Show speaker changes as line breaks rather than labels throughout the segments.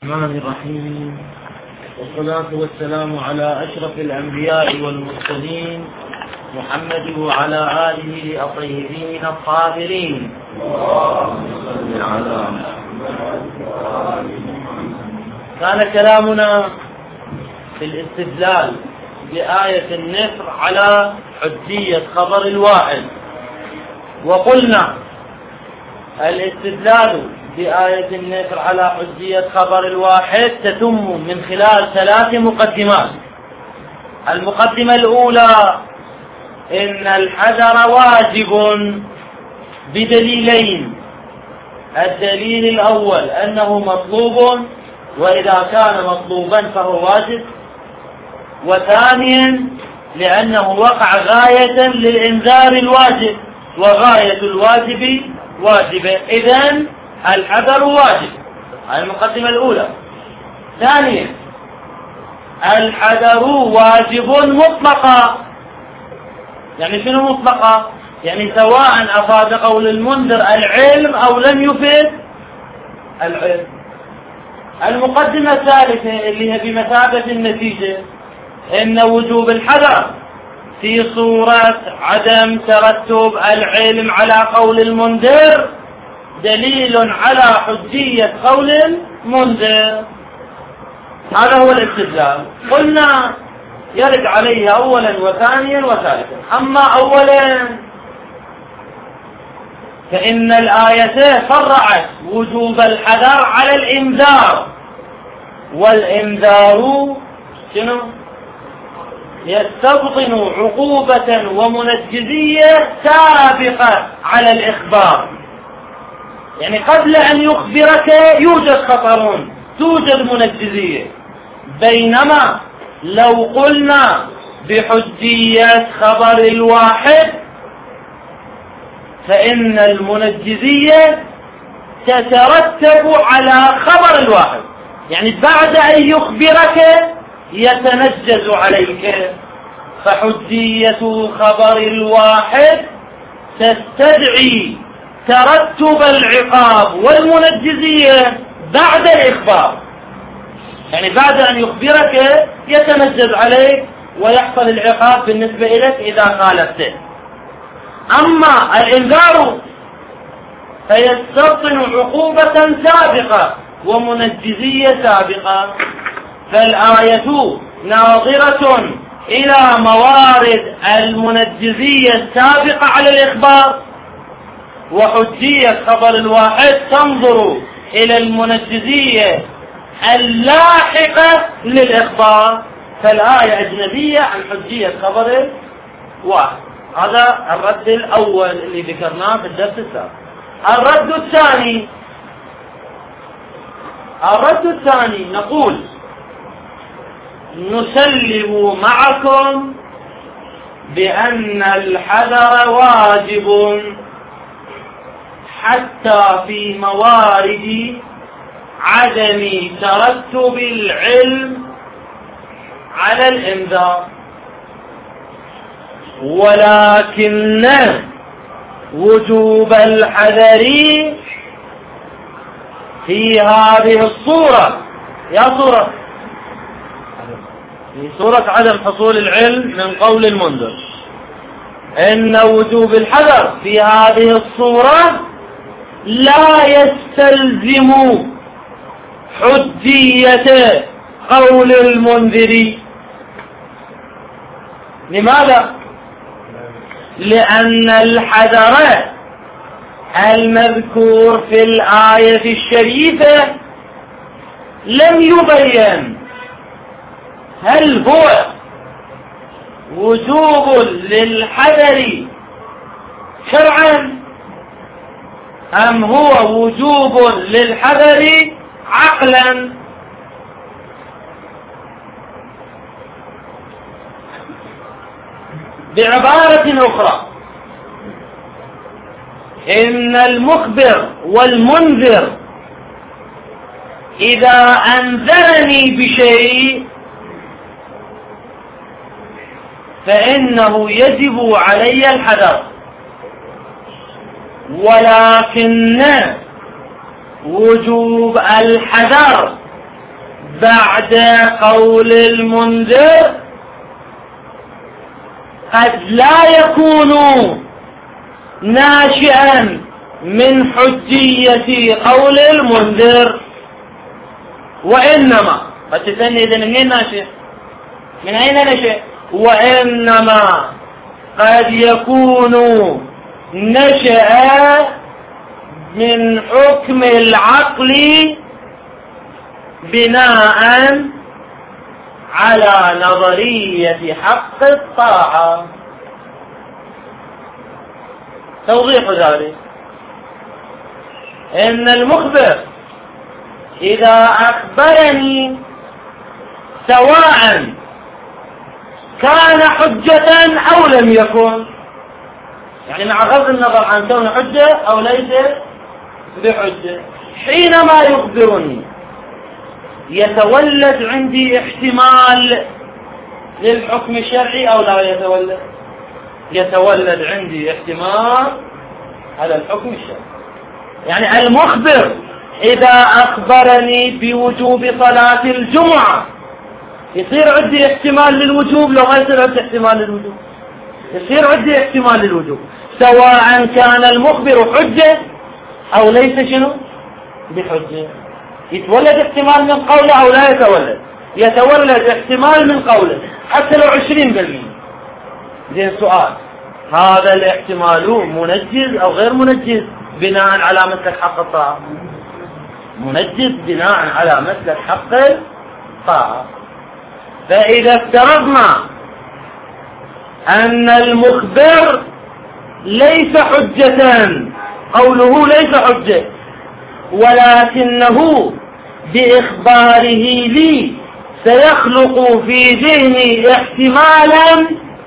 الرحمن الرحيم، والصلاة والسلام على أشرف الأنبياء والمرسلين محمد وعلى آله الطيبين الطاهرين. كان كلامنا في الاستدلال بآية النصر على حجية خبر الواحد، وقلنا الاستدلال بآية النصر على حجية خبر الواحد تتم من خلال 3 مقدمات. المقدمة الأولى: إن الحذر واجب بدليلين. الدليل الأول أنه مطلوب، وإذا كان مطلوبا فهو واجب. وثانيا لأنه وقع غاية للإنذار الواجب، وغاية الواجب واجبة، إذن الحذر واجب. هذه المقدمة الأولى. ثانيا: الحذر واجب مطلقا. يعني شنو مطلقا؟ يعني سواء أفاد قول المنذر العلم أو لم يفد العلم. المقدمة الثالثة اللي هي بمثابة النتيجة: إن وجوب الحذر في صورة عدم ترتب العلم على قول المنذر دليل على حجية قول المنذر. هذا هو الاستدلال. قلنا يرد عليه أولا وثانيا وثالثا. أما أولا فإن الآية فرعت وجوب الحذر على الإنذار، والإنذار شنو؟ يستبطن عقوبة ومنجزية سابقة على الإخبار. يعني قبل أن يخبرك يوجد خطر، توجد منجزية. بينما لو قلنا بحجية خبر الواحد فإن المنجزية تترتب على خبر الواحد، يعني بعد أن يخبرك يتنجز عليك. فحجية خبر الواحد تستدعي ترتب العقاب والمنجزية بعد الإخبار، يعني بعد أن يخبرك يتنجز عليك ويحصل العقاب بالنسبة إليك إذا خالفته. أما الإنذار فيستبطن عقوبة سابقة ومنجزية سابقة. فالآية ناظرة إلى موارد المنجزية السابقة على الإخبار، وحجية خبر الواحد تنظر إلى المنجزية اللاحقة للإخبار. فالآية أجنبية عن حجية خبر الواحد. هذا الرد الأول اللي ذكرناه في الدرس السابق. الرد الثاني نقول: نسلم معكم بأن الحذر واجب حتى في موارد عدم ترتب العلم على الإنذار، ولكن وجوب الحذر في هذه الصورة، في صورة عدم حصول العلم من قول المنذر، إن وجوب الحذر في هذه الصورة لا يستلزم حجية قول المنذر. لماذا؟ لأن الحذر المذكور في الآية الشريفة لم يبين هل هو وجوب للحذر شرعا أم هو وجوب للحذر عقلا. بعبارة أخرى: إن المخبر والمنذر إذا أنذرني بشيء فإنه يجب علي الحذر، ولكن وجوب الحذر بعد قول المنذر قد لا يكون ناشئا من حجية قول المنذر، وإنما قد تسألني إذن من أين ناشئ؟ من أين نشئ؟ وإنما قد يكون نشأ من حكم العقل بناء على نظرية حق الطاعة. توضيح ذلك إن المخبر إذا أخبرني سواء كان حجة أو لم يكن، يعني مع غض النظر عن كون حجة أو ليس بحجة، حينما يخبرني يتولد عندي احتمال للحكم الشرعي أو لا يتولد؟ يتولد عندي احتمال على الحكم الشرعي. يعني المخبر إذا أخبرني بوجوب صلاة الجمعة يصير عندي احتمال للوجوب، لو ما يصير عندي احتمال للوجوب يصير عندي احتمال للوجوب، سواء كان المخبر حجة أو ليس شنو بحجة. يتولد احتمال من قوله أو لا يتولد؟ يتولد احتمال من قوله حتى لو 20%. زين، سؤال: هذا الاحتمال منجز أو غير منجز بناء على مسلك حق الطاعة؟ منجز بناء على مسلك حق الطاعة. فإذا افترضنا أن المخبر ليس حجة، قوله ليس حجة، ولكنه بإخباره لي سيخلق في ذهني احتمالا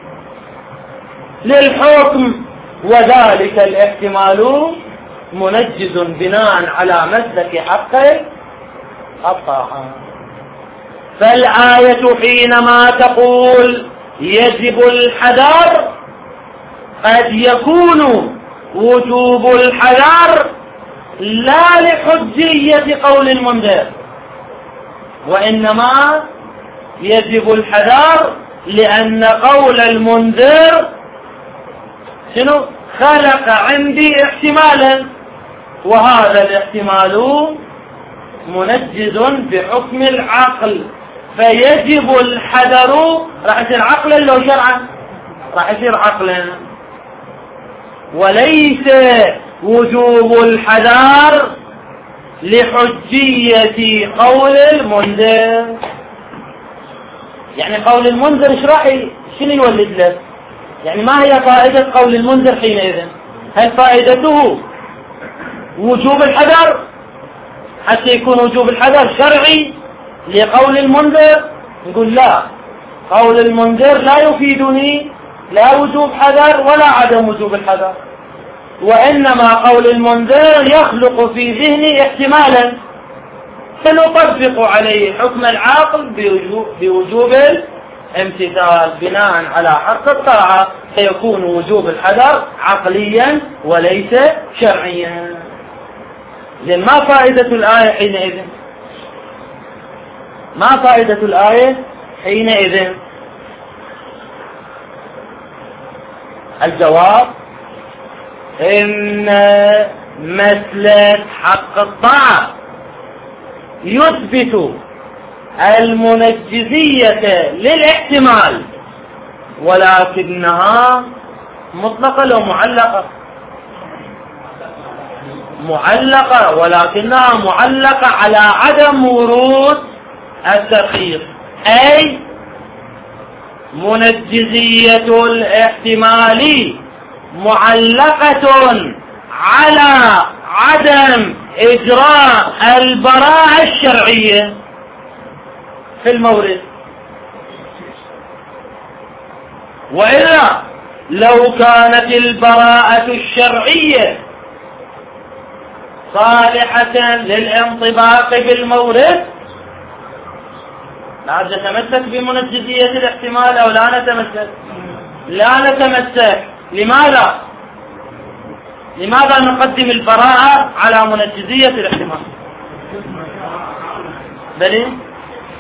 للحكم، وذلك الاحتمال منجز بناء على مسلك حق الطاعة. فالآية حينما تقول يجب الحذر قد يكون وجوب الحذر لا لحجية قول المنذر، وإنما يجب الحذر لأن قول المنذر شنو؟ خلق عندي احتمالا، وهذا الاحتمال منجز بحكم العقل، فيجب الحذر. راح يصير عقلا لو شرعا؟ راح يصير عقلا، وليس وجوب الحذر لحجية قول المنذر. يعني قول المنذر ايش راح شنو يولد له؟ يعني ما هي فائدة قول المنذر حينئذ؟ هل فائدته وجوب الحذر حتى يكون وجوب الحذر شرعي لقول المنذر؟ نقول لا، قول المنذر لا يفيدني لا وجوب حذر ولا عدم وجوب الحذر، وإنما قول المنذر يخلق في ذهني احتمالا سنطبق عليه حكم العاقل بوجوب الامتثال بناء على حق الطاعة، فيكون وجوب الحذر عقليا وليس شرعيا. إذن ما فائدة الآية حينئذ؟ ما فائدة الآية حينئذ؟ الجواب: إن مسلك حق الطاعة يثبت المنجزية للاحتمال، ولكنها مطلقة لو معلقة؟ معلقة، ولكنها معلقة على عدم ورود الترخيص، أي منجزية الاحتمال معلقة على عدم إجراء البراءة الشرعية في المورد. وإلا لو كانت البراءة الشرعية صالحة للانطباق بالمورد لا نتمسك بمنجزية الاحتمال أو لا نتمسك؟ لا نتمسك. لماذا؟ لماذا نقدم البراءة على منجزية الاحتمال؟ بل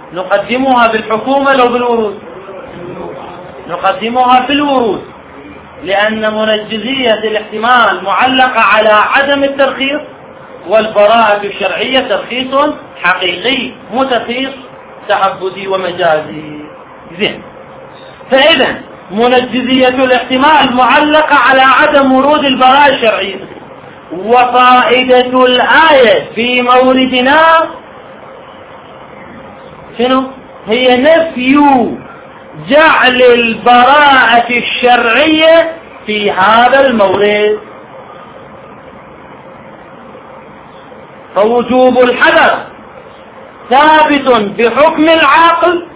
نقدمها بالحكومة لو بالورود؟ نقدمها في الورود، لأن منجزية الاحتمال معلقة على عدم الترخيص، والبراءة الشرعية ترخيص حقيقي متخيص تعبدي ومجازي. زين، فإذا منجزية الاحتمال معلقة على عدم ورود البراءة الشرعية. وفائدة الآية في موردنا شنو؟ هي نفي جعل البراءة الشرعية في هذا المورد. فوجوب الحذر ثابت بحكم العقل،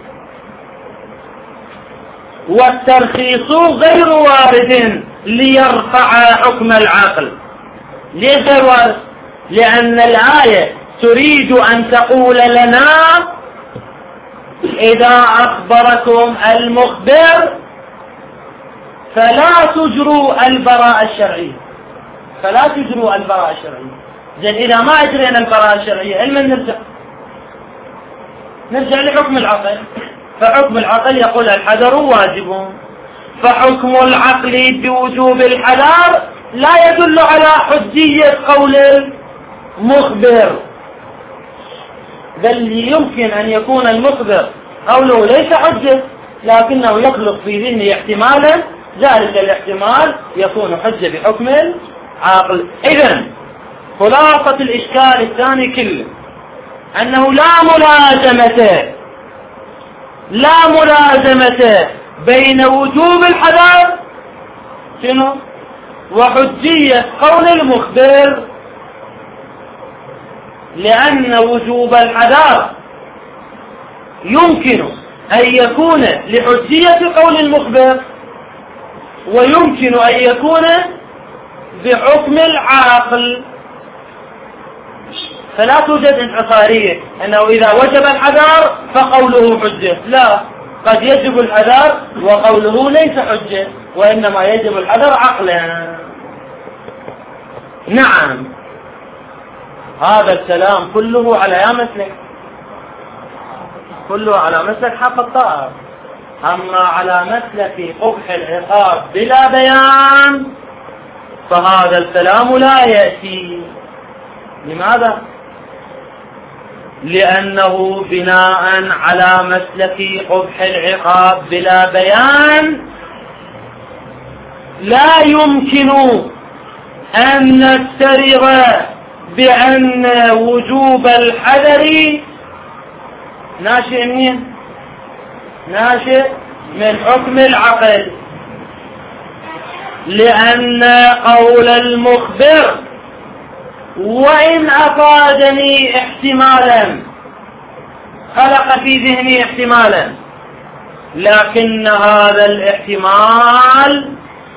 والترخيص غير وارد ليرفع حكم العقل. ليش غير وارد؟ لأن الآية تريد أن تقول لنا إذا أخبركم المخبر فلا تجروا البراءة الشرعية، فلا تجروا البراءة الشرعية. زين، إذا ما أجرينا البراءة الشرعية لمن نرجع لحكم العقل. فحكم العقل يقول الحذر واجب، فحكم العقل بوجوب الحذر لا يدل على حجية قول المخبر، بل يمكن أن يكون المخبر قوله ليس حجة، لكنه يخلق في ذهنه احتمالا، ذلك الاحتمال يكون حجة بحكم العقل. إذن خلاصة الإشكال الثاني كله أنه لا ملازمة بين وجوب الحذر شنو وحجية قول المخبر، لأن وجوب الحذر يمكن أن يكون لحجية قول المخبر، ويمكن أن يكون بحكم العقل. فلا توجد انحصارية أنه إذا وجب الحذر فقوله حجة، لا، قد يجب الحذر وقوله ليس حجة، وإنما يجب الحذر عقلا. نعم، هذا الكلام كله على مسلك، كله على مسلك حق الطائر. أما على مسلك قبح العقاب بلا بيان فهذا الكلام لا يأتي. لماذا؟ لأنه بناء على مسلك قبح العقاب بلا بيان لا يمكن أن نفترض بأن وجوب الحذر ناشئ من حكم العقل، لأن قول المخبر وإن أفادني احتمالا، خلق في ذهني احتمالا، لكن هذا الاحتمال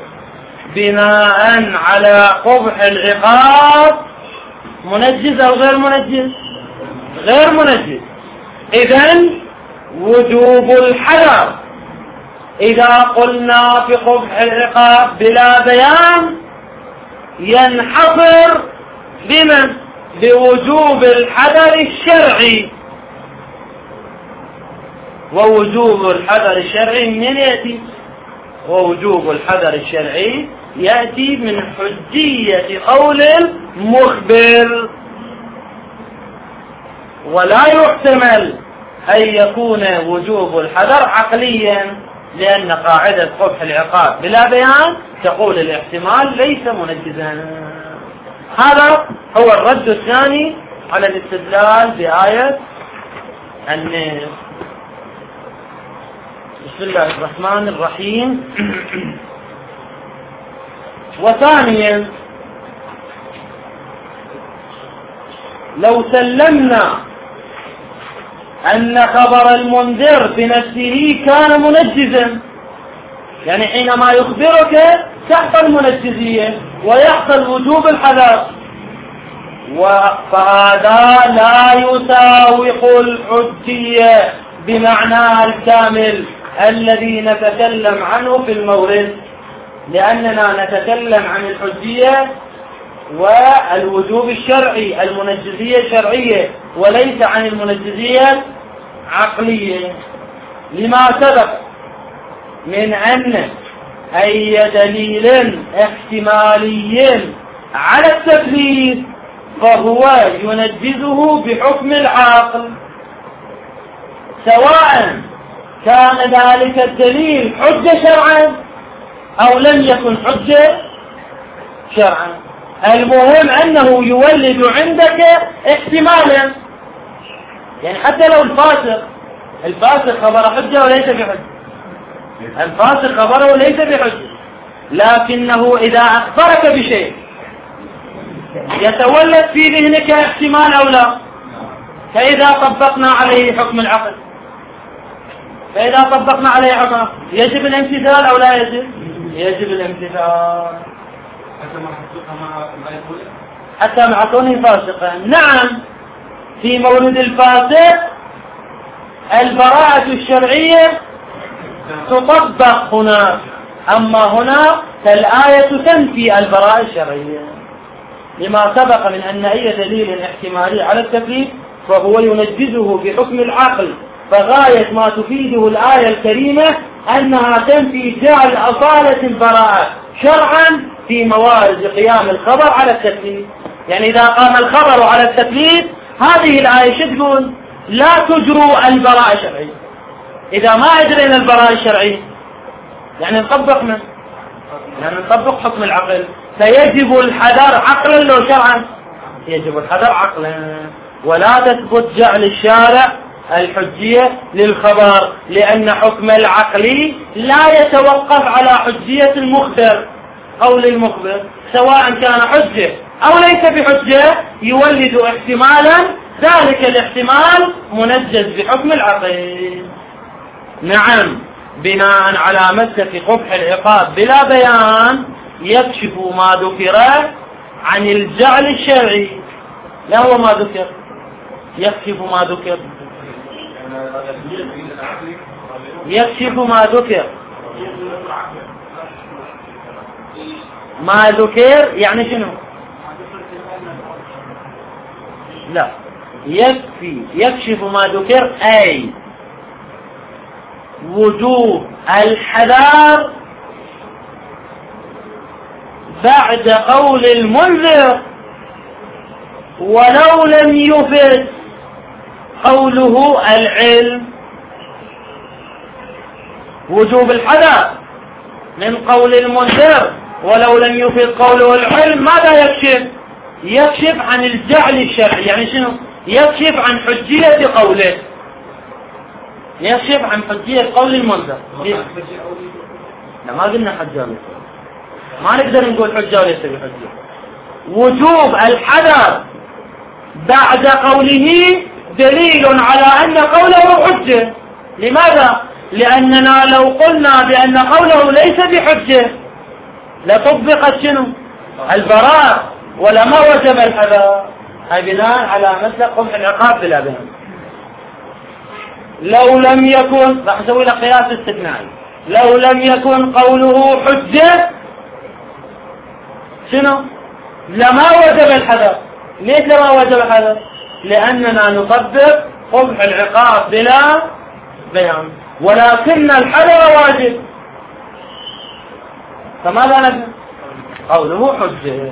بناء على قبح العقاب منجز أو غير منجز؟ غير منجز. إذن وجوب الحذر إذا قلنا في قبح العقاب بلا بيان ينحصر بمن؟ بوجوب الحذر الشرعي. ووجوب الحذر الشرعي من يأتي؟ ووجوب الحذر الشرعي يأتي من حجية قول المخبر، ولا يحتمل أن يكون وجوب الحذر عقليا، لأن قاعدة قبح العقاب بلا بيان تقول الاحتمال ليس منجزا. هذا هو الرد الثاني على الاستدلال بآية النص. بسم الله الرحمن الرحيم. وثانيا، لو سلمنا أن خبر المنذر بنفسه كان منجزا، يعني حينما يخبرك تحصل منجزية ويحصل وجوب الحذر، فهذا لا يساوق الحجية بمعناها الكامل الذي نتكلم عنه في المورد، لأننا نتكلم عن الحجية والوجوب الشرعي، المنجزية الشرعية، وليس عن المنجزية عقلية، لما سبق من أن أي دليل احتمالي على التكليف فهو ينجزه بحكم العقل، سواء كان ذلك الدليل حجة شرعا أو لم يكن حجة شرعا. المهم أنه يولد عندك احتمالا، يعني حتى لو الفاسق خبر حجة وليس بحجة، الفاسق خبره ليس بحجة، لكنه إذا أخبرك بشيء يتولد في ذهنك احتمال أو لا، فإذا طبقنا عليه حكم العقل يجب الامتثال أو لا يجب؟ يجب الامتثال حتى مع كونه فاسقا. نعم، في مولد الفاسق البراءة الشرعية تطبق هنا، أما هنا فالآية تنفي البراءة الشرعية، لما سبق من أن أي دليل احتمالي على التكليف فهو ينجزه بحكم العقل، فغاية ما تفيده الآية الكريمة أنها تنفي جعل أصالة البراءة شرعا في موارد قيام الخبر على التكليف. يعني إذا قام الخبر على التكليف هذه الآية شو تقول؟ لا تجروا البراءة الشرعية. إذا ما أجرينا البراءة الشرعية يعني نطبق حكم العقل، فيجب الحذر عقلا لو شرعا، يجب الحذر عقلا، ولا تثبت جعل الشارع الحجية للخبر، لأن حكم العقل لا يتوقف على حجية المخبر، قول المخبر سواء كان حجة أو ليس بحجة يولد احتمالا، ذلك الاحتمال منجز بحكم العقل. نعم، بناء على مسلك قبح العقاب بلا بيان يكشف ما ذكر عن الجعل الشرعي، لا هو ما ذكر، يكشف ما ذكر، يكشف ما ذكر، ما ذكر يعني شنو؟ لا، يكشف ما ذكر أي وجوب الحذار بعد قول المنذر ولو لم يفد قوله العلم. وجوب الحذر من قول المنذر ولو لم يفد قوله العلم ماذا يكشف؟ يكشف عن الجعل الشرعي، يعني شنو؟ يكشف عن حجية قوله، يكشف عن حجية قول المنذر. لا، ما قلنا حجة، ما نقدر نقول حجة وليس بحجة. وجوب الحذر بعد قوله دليل على أن قوله حجة. لماذا؟ لأننا لو قلنا بأن قوله ليس بحجة لطبقت شنو؟ البراءة ولما وجب الحذر. هاي بناء على مسلك قبح العقاب بلا بيان. لو لم يكن، راح اسوي لك قياس استثنائي، لو لم يكن قوله حجة شنو؟ لما وجب الحذر. ليش لما وجب الحذر؟ لأننا نطبق قبح العقاب بلا بيان، ولكن الحذر واجب، فماذا نفعل؟ قوله حجة.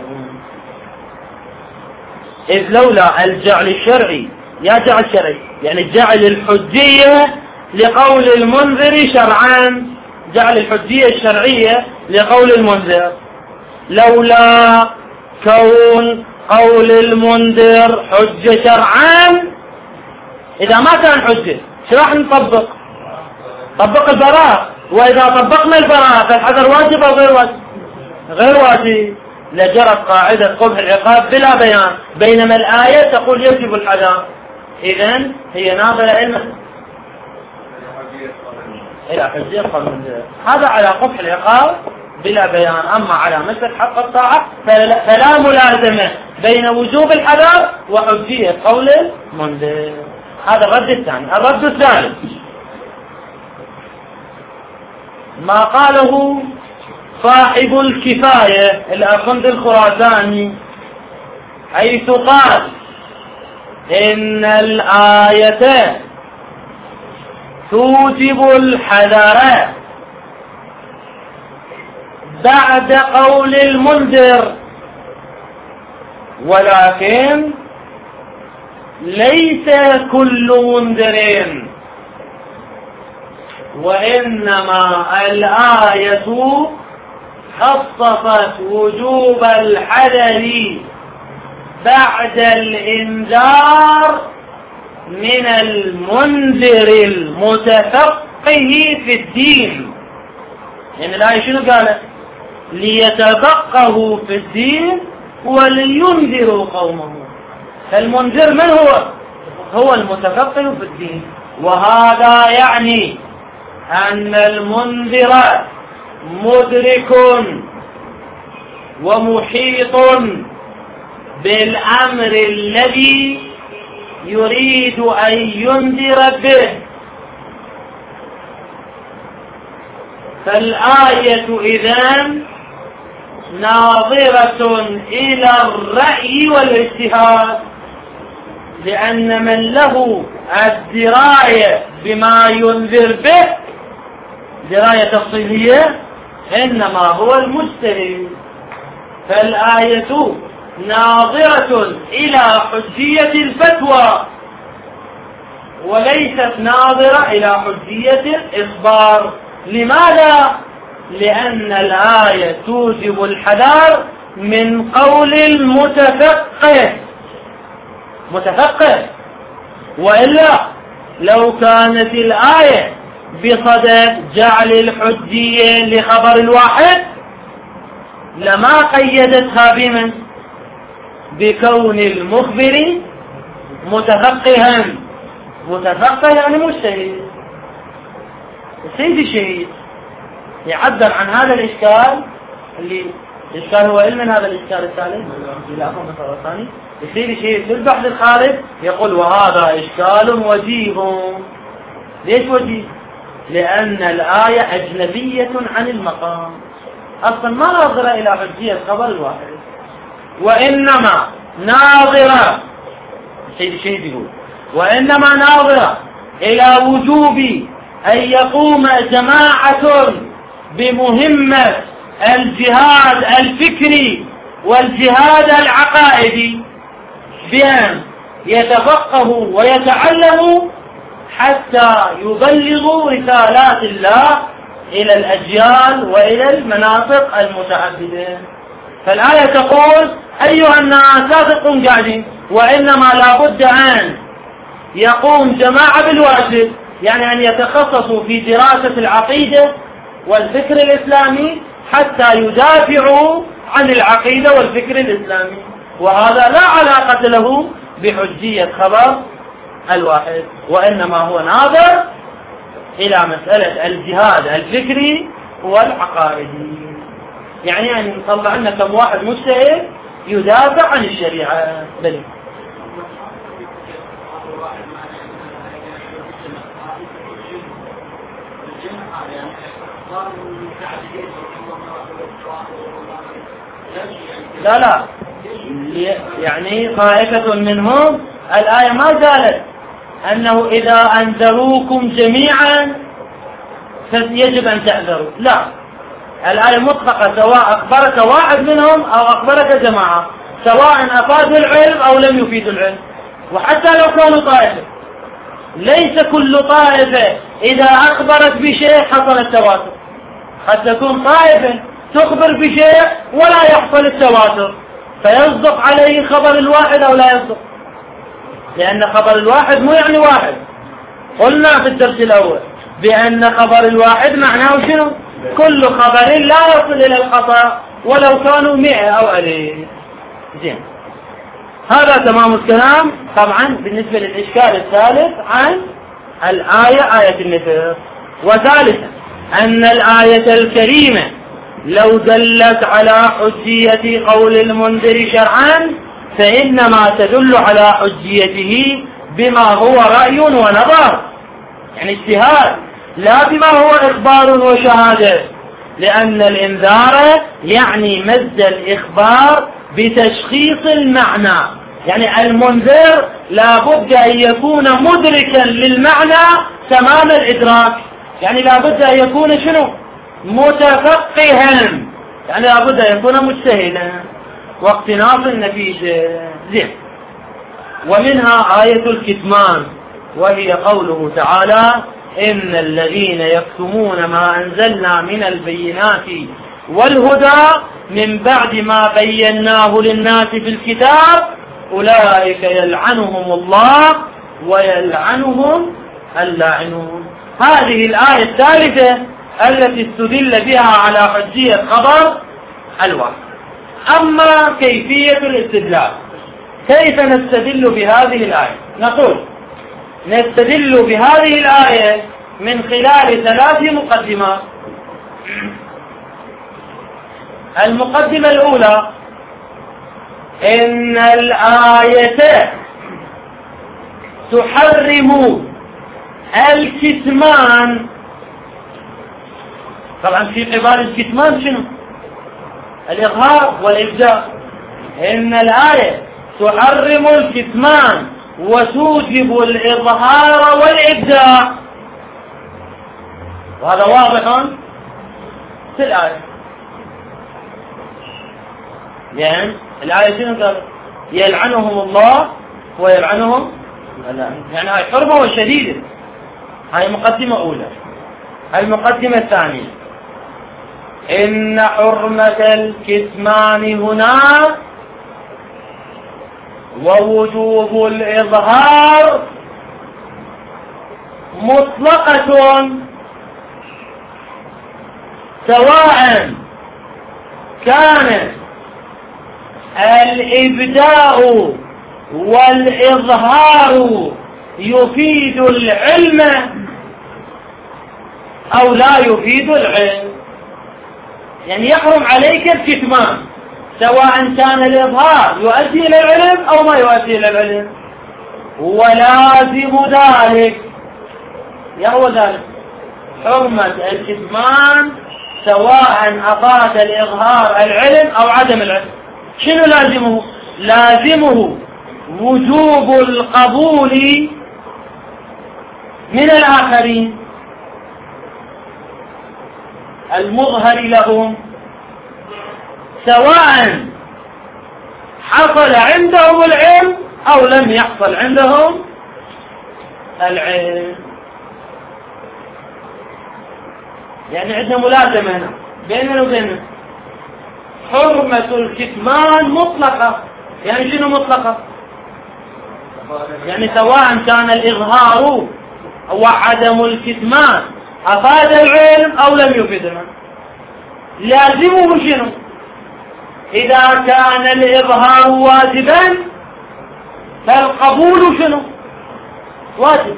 إذ لولا الجعل الشرعي، يا جعل شرعي يعني جعل الحجية لقول المنذر شرعا، جعل الحجية الشرعية لقول المنذر، لولا كون قول المنذر حجة شرعا، إذا ما كان حجة شو راح نطبق؟ طبق البراءة، وإذا طبقنا البراءة فالحذر واجب أو غير واجب؟ غير واجب، لجرت قاعدة قبح العقاب بلا بيان، بينما الآية تقول يجب الحذر. إذن هي ناظرة إلى حجية قانون، هذا على قبح العقاب بلا بيان. أما على مسلك حق الطاعة فلا ملازمة بين وجوب الحذر وحجية قول المنذر. هذا الرد الثاني. الرد الثالث ما قاله صاحب الكفاية الأخند الخراساني، حيث قال إن الآية توجب الحذر بعد قول المنذر، ولكن ليس كل منذر، وإنما الآية خصصت وجوب الحذر بعد الإنذار من المنذر المتفقه في الدين. يعني الآية شنو قالت؟ ليتفقهوا في الدين ولينذروا قومهم. فالمنذر من هو؟ هو المتفقه في الدين. وهذا يعني أن المنذر مدرك ومحيط بالأمر الذي يريد أن ينذر به. فالآية إذن ناظرة إلى الرأي والاجتهاد، لأن من له الدراية بما ينذر به دراية تفصيلية إنما هو المجتهد. فالآية ناظرة إلى حجية الفتوى وليست ناظرة إلى حجية الإخبار. لماذا؟ لأن الآية توجب الحذر من قول المتفقه، وإلا لو كانت الآية بصدد جعل الحجية لخبر الواحد لما قيدتها بمن؟ بكون المخبر متفقها. متفقه يعني مجتهد. السيد الشهيد يعبر عن هذا الإشكال، اللي الإشكال هو علم هذا الإشكال الثالث الثاني. السيد الشهيد في البحث الخارج يقول وهذا إشكال وجيه. ليش وجيه؟ لأن الآية أجنبية عن المقام، أصلا ما ناظرة إلى حجية خبر الواحد، وإنما ناظرة، السيد الشهيد يقول وإنما ناظرة إلى وجوب أن يقوم جماعة بمهمة الجهاد الفكري والجهاد العقائدي بأن يتفقهوا ويتعلموا حتى يبلغوا رسالات الله إلى الأجيال وإلى المناطق المتعددة. فالآية تقول أيها الناس لا تقوم قاعدين، وإنما لابد أن يقوم جماعة بالواجب، يعني أن يتخصصوا في دراسة العقيدة والفكر الإسلامي حتى يدافعوا عن العقيدة والفكر الإسلامي. وهذا لا علاقة له بحجية خبر الواحد، وإنما هو ناظر إلى مسألة الجهاد الفكري والعقائدي. يعني أن نطلع لنا كم واحد مجتهد يدافع عن الشريعة. بل لا يعني طائفة منهم الآية ما قالت أنه إذا أنذروكم جميعا فيجب أن تعذروا، لا، الآية مطلقة، سواء أخبرك واحد منهم أو أخبرك جماعة، سواء أفادوا العلم أو لم يفيدوا العلم، وحتى لو كانوا طائفة. ليس كل طائفة إذا أخبرت بشيء حصل التواتر، قد تكون طائفة تخبر بشيء ولا يحصل التواتر، فيصدق عليه خبر الواحد أو لا يصدق، لأن خبر الواحد مو يعني واحد. قلنا في الدرس الأول بأن خبر الواحد معناه شنو؟ كل خبر لا يصل إلى الخطأ ولو كانوا 100 أو 1000. زين، هذا تمام الكلام. طبعا بالنسبة للإشكال الثالث عن الآية، آية النفر. وثالثا أن الآية الكريمة لو دلت على حجية قول المنذر شرعا فإنما تدل على حجيته بما هو رأي ونظر، يعني اجتهاد، لا بما هو إخبار وشهادة، لأن الإنذار يعني مد الإخبار بتشخيص المعنى. يعني المنذر لا بد أن يكون مدركا للمعنى تمام الإدراك، يعني لابد أن يكون شنو؟ متفقها، يعني لابد أن يكون مجتهدا واقتناص النتيجة. زين. ومنها آية الكتمان، وهي قوله تعالى: إن الذين يكتمون ما أنزلنا من البينات والهدى من بعد ما بيناه للناس في الكتاب أولئك يلعنهم الله ويلعنهم اللاعنون. هذه الآية الثالثة التي استدل بها على حجية خبر الوحي. أما كيفية الاستدلال، كيف نستدل بهذه الآية؟ نقول نستدل بهذه الآية من خلال 3 مقدمات. المقدمة الأولى: إن الآية تحرم الكتمان. طبعا في قبال الكتمان شنو؟ الإظهار والإبداء. إن الآية تحرم الكتمان وتوجب الإظهار والإبداع، وهذا واضح في الآية. يعني الآية شنو قال؟ يلعنهم الله ويلعنهم، يعني هاي حرمة شديدة. هاي مقدمة أولى. المقدمة الثانية: إن حرمة الكتمان هنا ووجوب الإظهار مطلقة، سواء كان الإبداء والإظهار يفيد العلم أو لا يفيد العلم. يعني يحرم عليك الكتمان سواء كان الإظهار يؤدي إلى العلم أو ما يؤدي إلى العلم، ولازم ذلك يهو ذلك حرمة الكتمان سواء أفاد الإظهار العلم أو عدم العلم. شنو لازمه؟ لازمه وجوب القبول من الآخرين المظهر لهم، سواء حصل عندهم العلم أو لم يحصل عندهم العلم. يعني عندنا ملازمة هنا بيننا وبيننا. حرمة الكتمان مطلقة، يعني شنو مطلقة؟ يعني سواء كان الإظهار وعدم الكتمان أفاد العلم أو لم يفيد العلم. لازمه شنو؟ إذا كان الإظهار واجبا فالقبول شنو؟ واجب.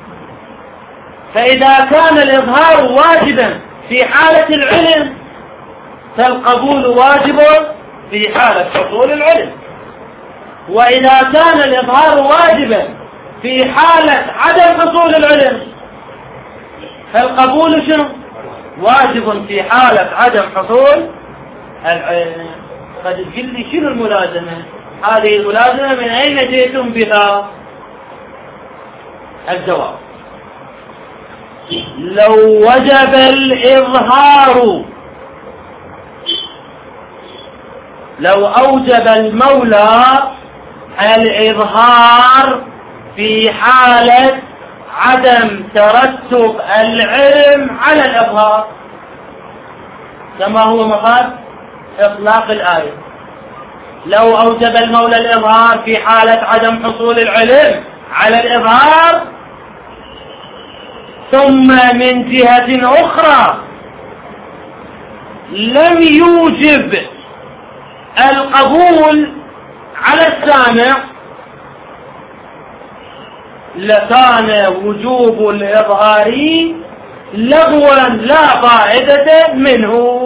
فإذا كان الإظهار واجبا في حالة العلم فالقبول واجب في حالة حصول العلم. وإذا كان الإظهار واجبا في حالة عدم حصول العلم فالقبول شنو؟ واجب في حالة عدم حصول العلم. قد تقول لي شنو الملازمة؟ هذه الملازمة من أين جئتم بها؟ الجواب: لو وجب الإظهار، لو أوجب المولى الإظهار في حالة عدم ترتب العلم على الإظهار، كما هو مقال إطلاق الآية. لو أوجب المولى الإظهار في حالة عدم حصول العلم على الإظهار، ثم من جهة أخرى لم يوجب القبول على السامع، لكان وجوب الإظهار لغوا لا فائدة منه.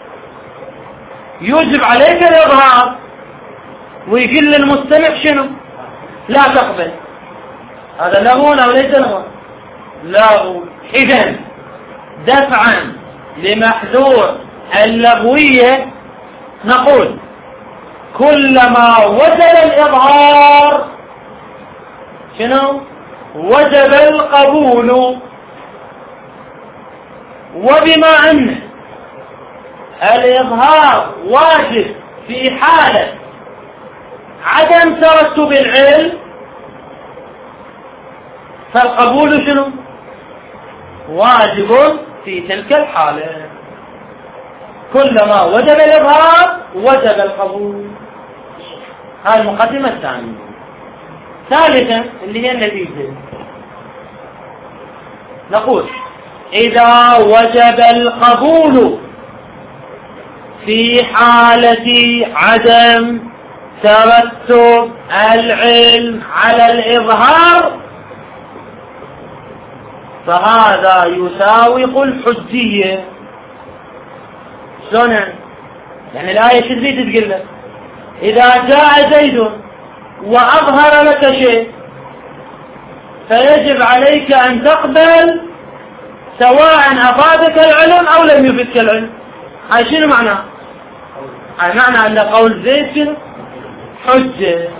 يوجب عليك الإظهار ويقول للمستمع شنو؟ لا تقبل. هذا لغو أو ليس لغو؟ لغو. إذن دفعا لمحذور اللغوية نقول كلما وجب الإظهار شنو؟ وجب القبول. وبما أن الإظهار واجب في حالة عدم ترتب العلم، فالقبول شنو؟ واجب في تلك الحالة. كلما وجب الإظهار وجب القبول. هذه المقدمة الثانية. ثالثا اللي هي النتيجة، نقول إذا وجب القبول في حالة عدم ترتب العلم على الإظهار فهذا يساوق الحجية. شلون يعني الآية شو تريد تقول لك؟ إذا جاء زيد وأظهر لك شيء فيجب عليك أن تقبل سواء أفادك العلم أو لم يفدك العلم. هاي شنو معناه؟ هاي معنى أن قول زيد شنو؟ حجة.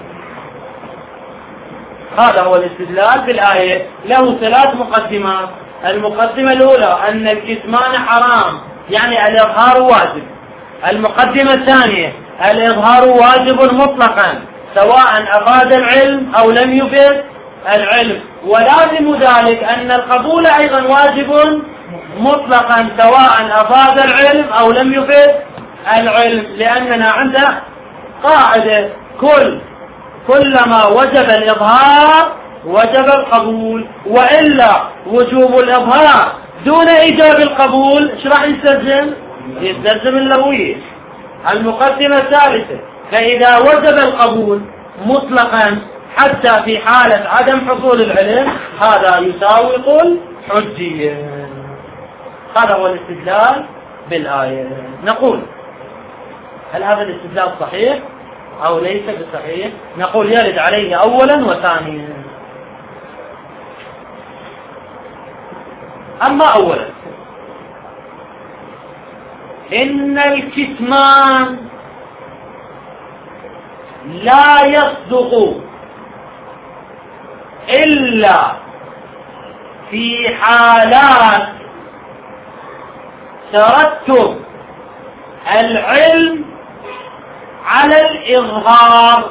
هذا هو الاستدلال بالآية. له 3 مقدمات. المقدمة الأولى أن الكتمان حرام، يعني الإظهار واجب. المقدمة الثانية الإظهار واجب مطلقا سواء أفاد العلم أو لم يفد العلم، ولازم ذلك أن القبول أيضا واجب مطلقا سواء أفاد العلم أو لم يفد العلم، لأننا عندنا قاعدة كلما وجب الإظهار وجب القبول، وإلا وجوب الإظهار دون إيجاب القبول ايش راح يستلزم؟ يستلزم اللغوية. المقدمة الثالثة فإذا وجب القبول مطلقا حتى في حالة عدم حصول العلم هذا يساوق الحجية. هذا هو الاستدلال بالآية. نقول هل هذا الاستدلال صحيح أو ليس بصحيح؟ نقول يرد عليه أولا وثانيا. أما أولا إن الكتمان لا يصدق إلا في حالات ترتب العلم على الإظهار.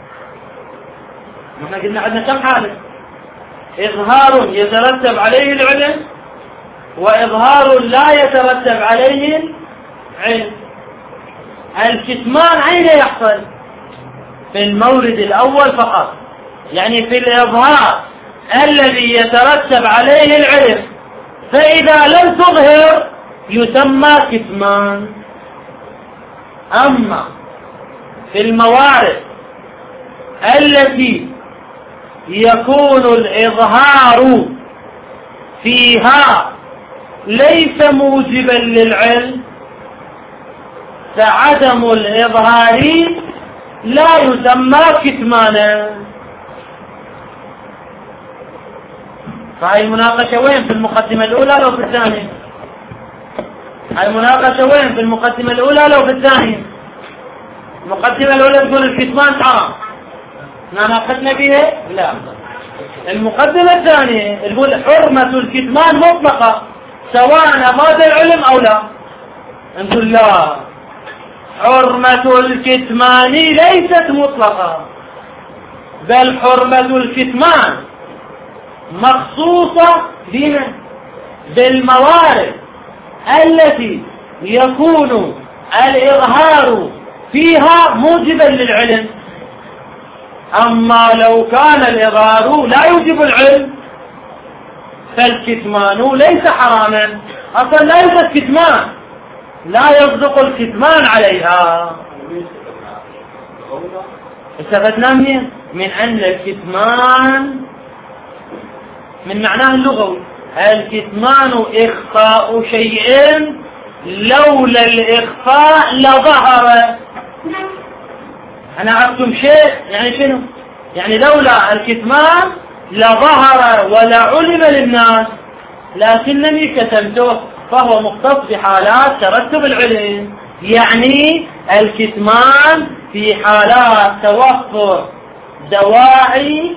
نحن قلنا عندنا كم حالة؟ إظهار يترتب عليه العلم، وإظهار لا يترتب عليه العلم. الكتمان أين يحصل؟ في المورد الأول فقط، يعني في الإظهار الذي يترتب عليه العلم، فإذا لم تظهر يسمى كتمان. أما في الموارد التي يكون الإظهار فيها ليس موجبا للعلم فعدم الإظهار لا يسمى كتمانا. فهي المناقشة وين؟ في المقدمة الأولى لو في الثانية؟ هاي المناقشة وين؟ في المقدمة الأولى لو في الثانية؟ المقدمة الأولى تقول الكتمان حرام، ناقشنا بها؟ لا. المقدمة الثانية تقول حرمة الكتمان مطلقة سواء أفاد العلم أو لا. نقول لا، حرمة الكتمان ليست مطلقة، بل حرمة الكتمان مخصوصة بالموارد التي يكون الإظهار فيها موجبا للعلم. أما لو كان الإظهار لا يوجب العلم فالكتمان ليس حراما، أصلا لا يوجد كتمان، لا يصدق الكتمان عليها. استفدنا من أن الكتمان من معناه اللغوي، الكتمان إخفاء شيء لولا الإخفاء لظهر. أنا عرفتم شيء يعني شنو؟ يعني لولا الكتمان لظهر ولا علم للناس، لكنني كتمته، فهو مختص بحالات ترتب العلم. يعني الكتمان في حالات توفر دواعي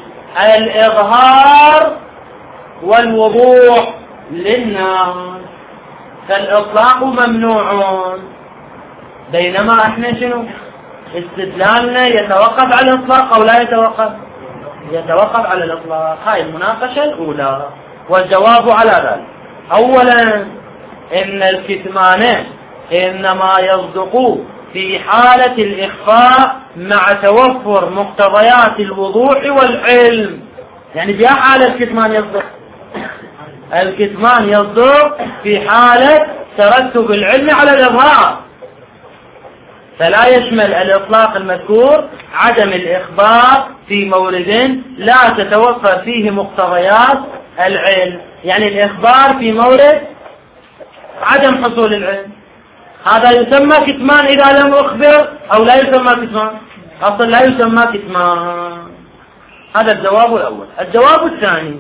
الإظهار والوضوح للناس. فالإطلاق ممنوع. بينما احنا شنو استدلالنا يتوقف على الإطلاق أو لا يتوقف؟ يتوقف على الإطلاق. هاي المناقشة الأولى. والجواب على ذلك: أولا إن الكتمان إنما يصدق في حالة الإخفاء مع توفر مقتضيات الوضوح والعلم. يعني بأي حالة الكتمان يصدق؟ الكتمان يصدق في حالة ترتب العلم على الإظهار، فلا يشمل الإطلاق المذكور عدم الإخبار في مورد لا تتوفر فيه مقتضيات العلم. يعني الإخبار في مورد عدم حصول العلم، هذا يسمى كتمان إذا لم أخبر، أو لا يسمى كتمان؟ أصلا لا يسمى كتمان. هذا الجواب الأول. الجواب الثاني: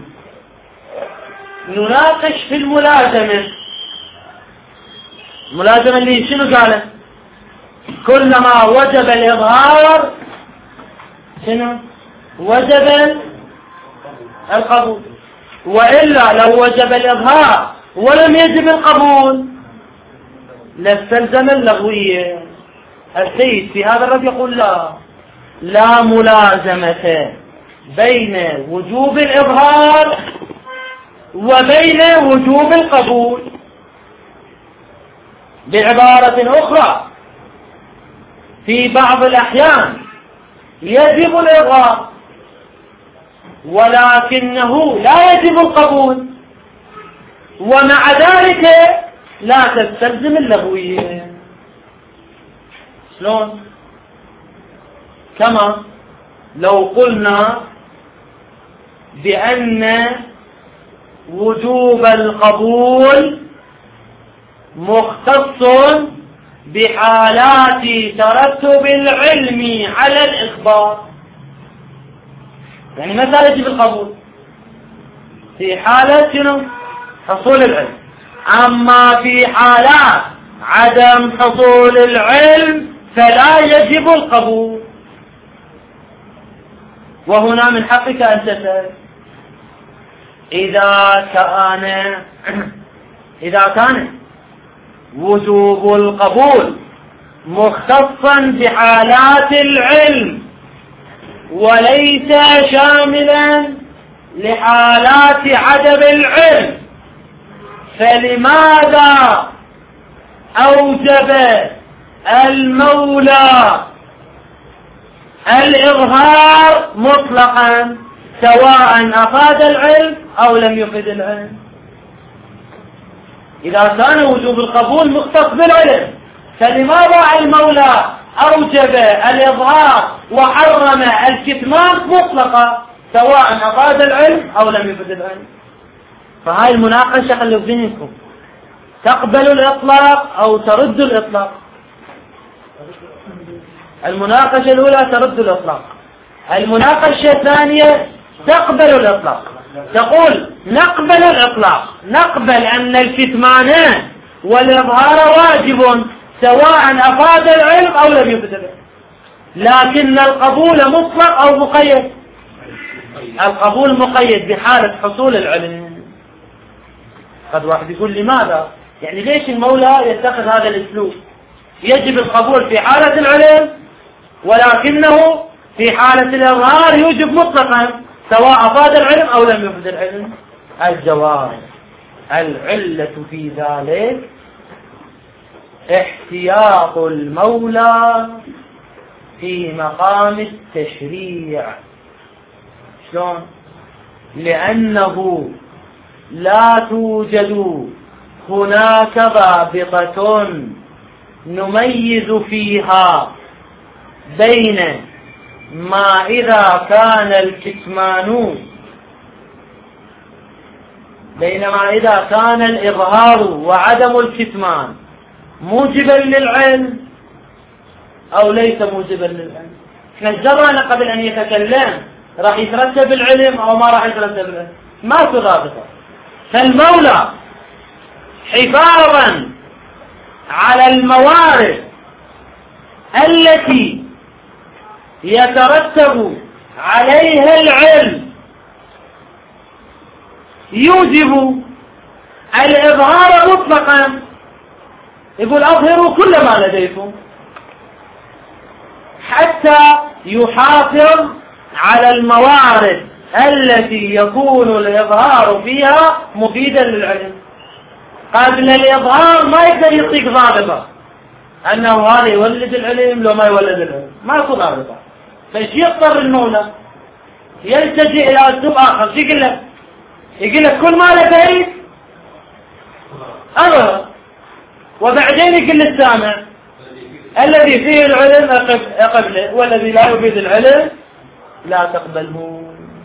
نناقش في الملازمة. الملازمة اللي شنو قالت؟ كلما وجب الإظهار شنو؟ وجب القبول، وإلا لو وجب الإظهار ولم يجب القبول لاستلزم اللغوية. السيد في هذا الرد يقول لا ملازمة بين وجوب الإظهار وبين وجوب القبول. بعبارة أخرى، في بعض الأحيان يجب الإظهار ولكنه لا يجب القبول، ومع ذلك لا تستلزم اللغوية. شلون؟ كما لو قلنا بأن وجوب القبول مختص بحالات ترتب العلم على الإخبار. يعني متى يجب القبول؟ في حالة شنو؟ حصول العلم. أما في حالات عدم حصول العلم فلا يجب القبول. وهنا من حقك أن تسأل: إذا كان وجوب القبول مختصا بحالات العلم وليس شاملا لحالات عدم العلم، فلماذا أوجب المولى الإظهار مطلقا سواء أفاد العلم أو لم يفد العلم؟ إذا كان وجوب القبول مختص بالعلم، فلماذا المولى أوجب الإظهار وحرم الكتمان مطلقا سواء أفاد العلم أو لم يفد العلم؟ فهاي المناقشة خلوا بينكم: تقبل الإطلاق أو ترد الإطلاق؟ المناقشة الأولى ترد الإطلاق. المناقشة الثانية تقبل الإطلاق، تقول نقبل الإطلاق، نقبل أن الكتمان والإظهار واجب سواء أفاد العلم أو لم يفد العلم، لكن القبول مطلق أو مقيد؟ القبول مقيد بحالة حصول العلم. قد واحد يقول لماذا؟ يعني ليش المولى يتخذ هذا الأسلوب؟ يجب القبول في حالة العلم ولكنه في حالة الإظهار يوجب مطلقا سواء أفاد العلم أو لم يفد العلم. الجواب: العلة في ذلك احتياط المولى في مقام التشريع. شلون؟ لأنه لا توجد هناك ضابطة نميز فيها بين ما إذا كان الإظهار وعدم الكتمان موجبا للعلم أو ليس موجبا للعلم. نجرنا قبل أن يتكلم راح يترتب العلم أو ما راح يترتب العلم، ما تضابطه. فالمولى حفاظا على الموارد التي يترتب عليها العلم يوجب الإظهار مطلقا يقول أظهروا كل ما لديكم حتى يحافظ على الموارد التي يكون الإظهار فيها مفيدا للعلم. قبل الإظهار ما يقدر يعطيك ضابطة أنه هذا يولد العلم لو ما يولد العلم، ما يكون ضابطة. فايش يضطر المولى؟ يلتجئ إلى أسلوب آخر. شو يقول لك؟ يقول لك كل ما لديك أظهر، وبعدين يقول للسامع الذي فيه العلم أقبله والذي لا يفيد العلم لا تقبله.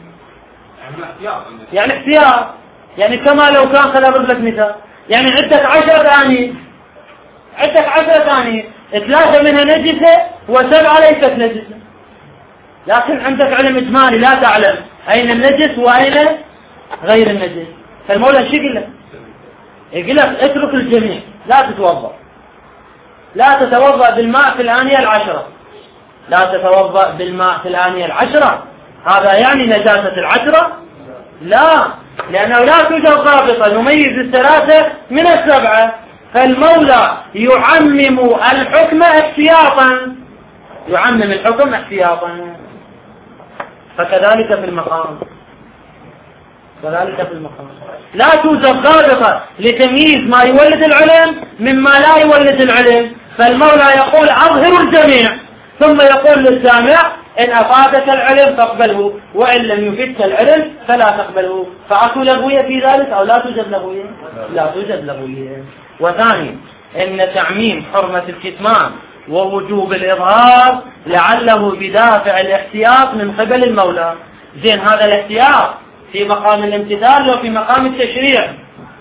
يعني اختيار، يعني كما لو كان خلال أضرب لك مثال، يعني عندك 10 ثانية، عندك 10 ثانية 3 منها نجسة و7 ليست نجسة، لكن عندك علم إجمالي لا تعلم أين النجس وأين غير النجس. فالمولى شو يقول لك؟ يقول لك اترك الجميع، لا تتوضأ، لا تتوضأ بالماء في الآنية 10، لا تتوضأ بالماء في الآنية 10. هذا يعني نجاسة 10؟ لا، لأنه لا توجد ضابطة يميز 3 من 7. فالمولى يعمم الحكم احتياطا، يعمم الحكم احتياطا. فكذلك في المقام، كذلك في المقام لا توجد ضابطة لتمييز ما يولد العلم مما لا يولد العلم. فالمولى يقول أظهر الجميع، ثم يقول للسامع إن أفادك العلم فاقبله، وإن لم يفدك العلم فلا تقبله. فأكو لغوية في ذلك أو لا توجد لغوية؟ لا توجد لغوية. وثاني إن تعميم حرمة الكتمان ووجوب الإظهار لعله بدافع الاحتياط من قبل المولى. زين، هذا الاحتياط في مقام الامتثال لو في مقام التشريع؟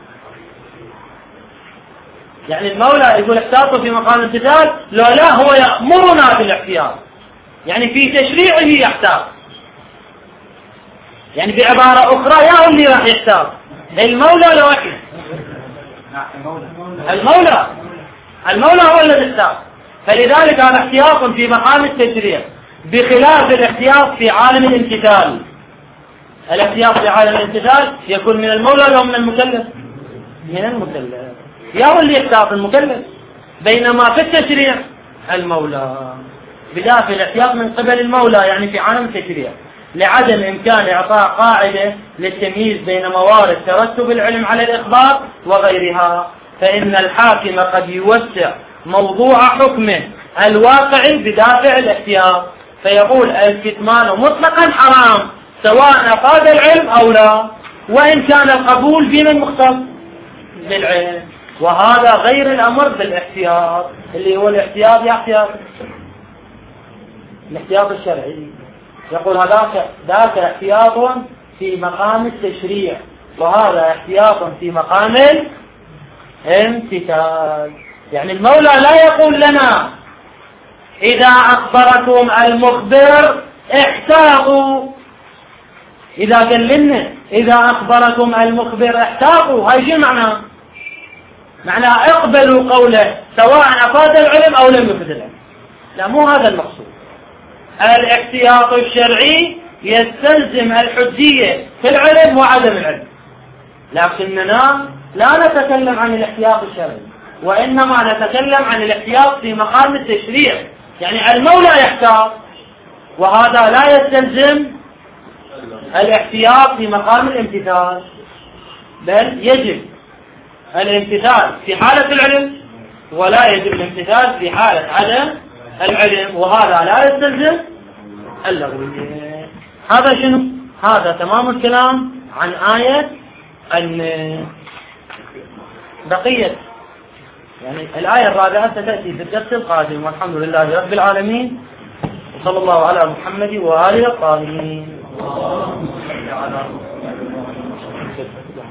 يعني المولى يقول احتاطوا في مقام الامتثال، لو لا هو يأمرنا بالاحتياط، يعني في تشريعه يحتاط. يعني بعبارة أخرى يا اللي راح يحتاط، المولى لو احنا المولى هو الذي احتاط. فلذلك هذا احتياط في مقام التشريع، بخلاف الاحتياط في عالم الامتثال. الاحتياط في عالم الامتثال يكون من المولى أو من المكلف؟ من المكلف. يا اللي يحتاط المكلف، بينما في التشريع المولى. بدافع الاحتياط من قبل المولى يعني في عالم التشريع، لعدم إمكان إعطاء قاعدة للتمييز بين موارد ترتب العلم على الإخبار وغيرها. فإن الحاكم قد يوسع موضوع حكمه الواقعي بدافع الاحتياط، فيقول الكتمان مطلقا حرام سواء أفاد العلم أو لا، وإن كان القبول بمن مختص بالعلم. وهذا غير الأمر بالاحتياط اللي هو الاحتياط الاحتياط الشرعي. يقول ذاك احتياط في مقام التشريع، وهذا احتياط في مقام الامتثال. يعني المولى لا يقول لنا إذا أخبركم المخبر احتاطوا، إذا قال لنا إذا أخبركم المخبر احتاطوا، هاي شو معناه؟ معناه اقبلوا قوله سواء أفاد العلم أو لم يفد العلم. لا، مو هذا المقصود. الاحتياط الشرعي يستلزم الحجية في العلم وعدم العلم، لكننا لا نتكلم عن الاحتياط الشرعي، وإنما نتكلم عن الاحتياط في مقام التشريع. يعني المولى يحتاط، وهذا لا يستلزم الاحتياط في مقام الامتثال، بل يجب الامتثال في حالة العلم ولا يجب الامتثال في حالة عدم العلم، وهذا لا يستلزم اللغوية. هذا شنو؟ هذا تمام الكلام عن آية أن بقية يعني الآية الرابعة ستأتي في الدرس القادم، والحمد لله رب العالمين، وصلى الله على محمد وآله الطاهرين.